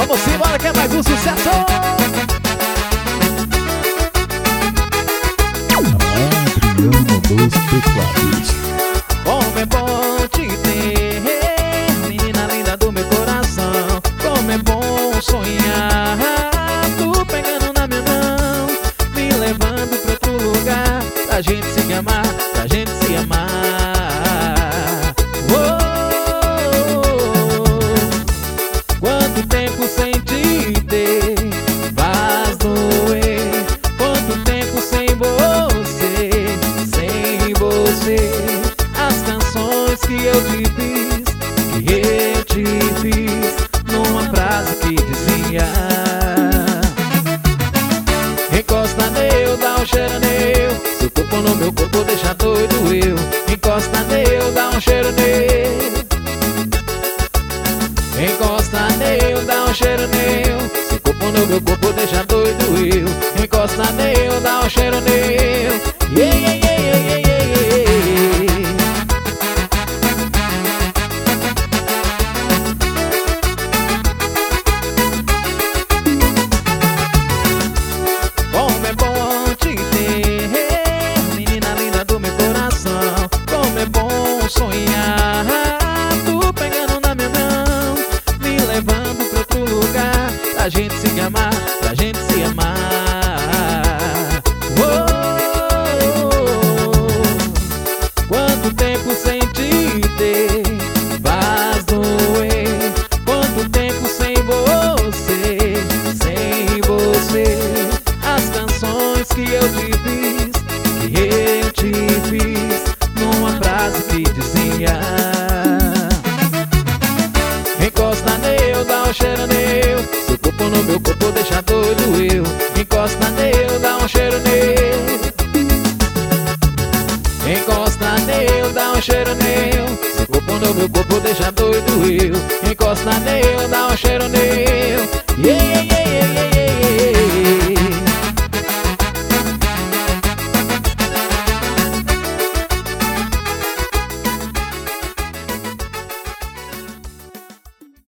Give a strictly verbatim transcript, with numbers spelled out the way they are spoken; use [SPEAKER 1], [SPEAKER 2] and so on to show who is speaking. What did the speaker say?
[SPEAKER 1] Vamos embora que é mais um sucesso.
[SPEAKER 2] Adriano dos teclados.
[SPEAKER 1] Como é bom te ter, menina linda do meu coração. Como é bom sonhar, tu pegando na minha mão, me levando pra outro lugar, pra gente se amar, pra gente se amar. Oh, quanto tempo sem te ter, faz doer. Quanto tempo sem você, sem você. As canções que eu te fiz, que eu te fiz, numa frase que dizia: encosta nele, dá um cheiro nele, seu corpo no meu corpo deixa doido eu. Encosta nele, dá um cheiro nele, encosta nele, dá um cheiro nele, seu corpo no meu corpo deixa doido eu. Encosta nele, dá um cheiro nele, yeah, yeah, yeah, yeah, yeah, yeah, yeah. Como é bom te ter, menina linda do meu coração. Como é bom sonhar, tu pegando na minha mão, me levando pra outro lugar, pra gente se amar, pra gente se amar. Oh, quanto tempo sem te ter, faz doer. Quanto tempo sem você, sem você. As canções que eu te fiz, que eu te fiz, numa frase que dizia: encosta nele, dá um cheiro nele, seu corpo no meu corpo deixa doido eu. Encosta nele, dá um cheiro nele, encosta nele, dá um cheiro nele, seu corpo no meu corpo deixa doido eu. Encosta nele, dá um cheiro nele, yeah, yeah, yeah, yeah, yeah, yeah.